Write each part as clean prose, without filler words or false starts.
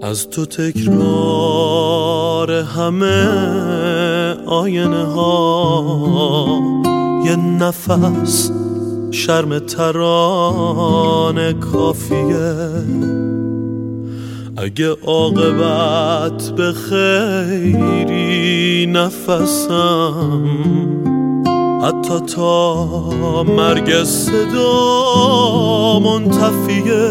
از تو تکرار همه آینه ها، یه نفس شرم ترانه کافیه. اگه عاقبت به خیری نفسم، حتی تا مرگ صدا منتفیه.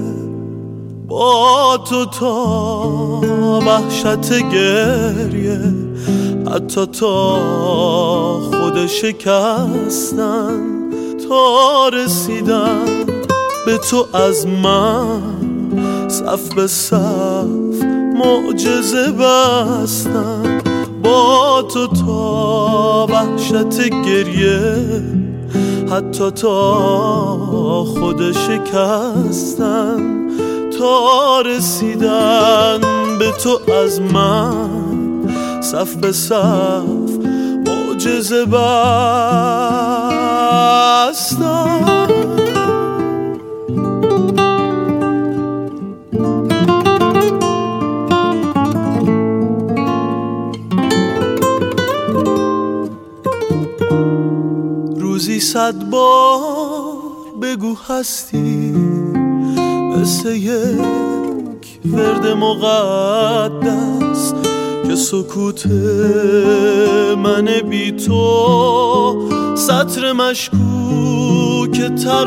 با تو تا وحشت گریه، حتی تا خود شکستن، تا رسیدن به تو از من صف به صف معجزه بستن. با تو تا وحشت گریه، حتی تا خود شکستن، تا رسیدن به تو از من صف به صف معجزه بستن. روزی 100 بار بگو هستی، مثل یک ورد مقدس که سکوت من بی تو سطر مشکوک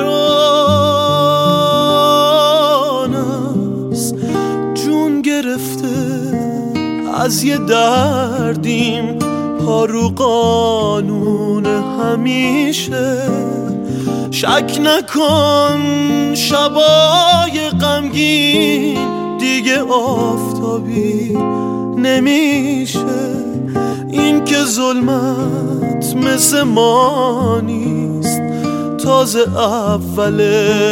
ترانه است. جون گرفته از یه دردیم، پا رو قانون همیشه. شک نکن شبای غمگین دیگه آفتابی نمیشه. این که ظلمت مثل ما نیست، تازه اول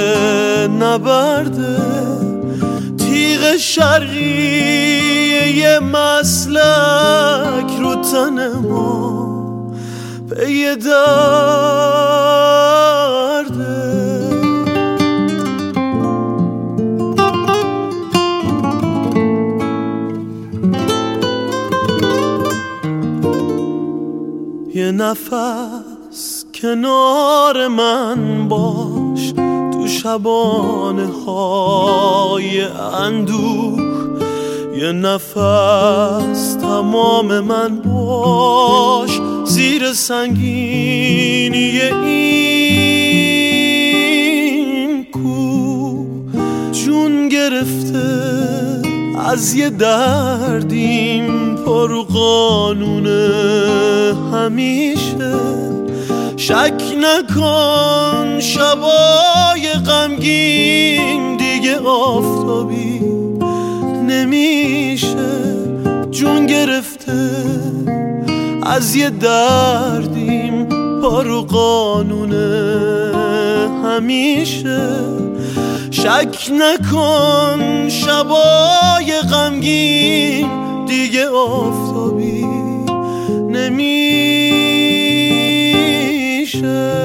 نبرده. تیغ شرقی یه مسلک رو تن ما پی درده. یه نفس کنار من باش تو شبانه های اندوه. یه نفس تمام من باش زیر سنگینی این کوه. جون گرفته از یه دردیم، پا رو قانون همیشه. شک نکن شبای غمگین دیگه آفتابی نمیشه. جون گرفته از یه دردیم، پا رو قانون همیشه. شک نکن شبای غمگین دیگه آفتابی نمیشه.